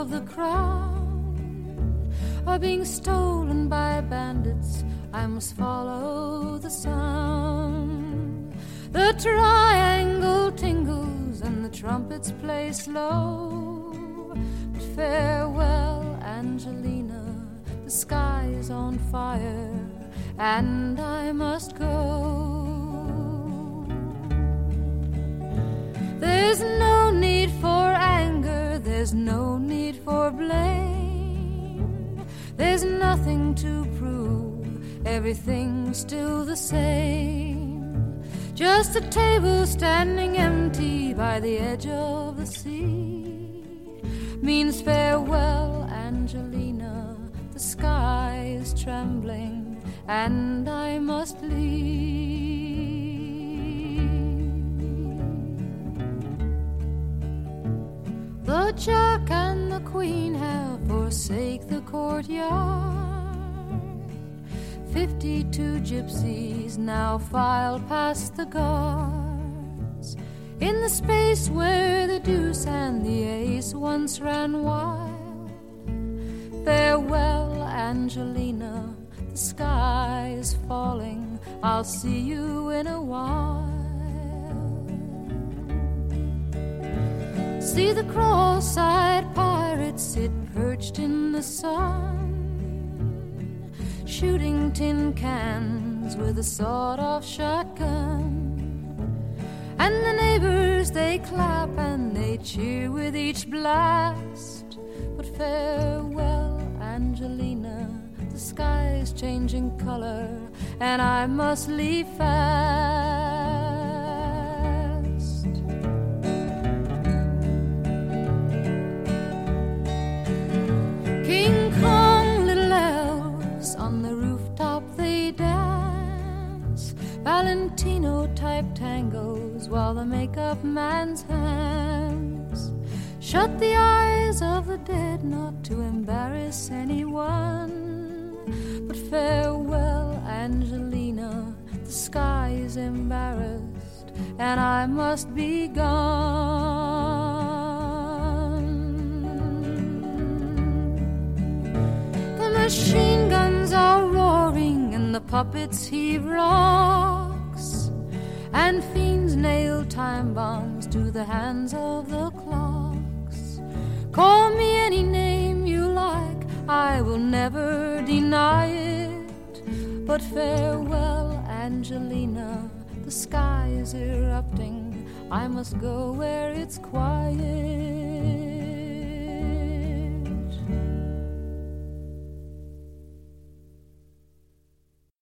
of the crown are being stolen by bandits, I must follow the sound. The triangle tingles and the trumpets play slow. But farewell, Angelina, the sky is on fire and I must go. There's no need for anger, there's no need for blame. There's nothing to prove, everything's still the same. Just a table standing empty by the edge of the sea means farewell, Angelina, the sky is trembling and I must leave. The Jack and the Queen have forsake the courtyard. 52 gypsies now file past the guards in the space where the deuce and the ace once ran wild. Farewell, Angelina, the sky is falling, I'll see you in a while. See the cross-eyed pirates sit perched in the sun, shooting tin cans with a sawed-off shotgun. And the neighbors, they clap and they cheer with each blast. But farewell, Angelina, the sky is changing color and I must leave fast. King Kong, little elves on the rooftop they dance, Valentino-type tangos while the makeup man's hands shut the eyes of the dead not to embarrass anyone. But farewell, Angelina, the sky is embarrassed and I must be gone. The machine guns are roaring and the puppets heave rocks, and fiends nail time bombs to the hands of the clocks. Call me any name you like, I will never deny it. But farewell, Angelina, the sky is erupting, I must go where it's quiet.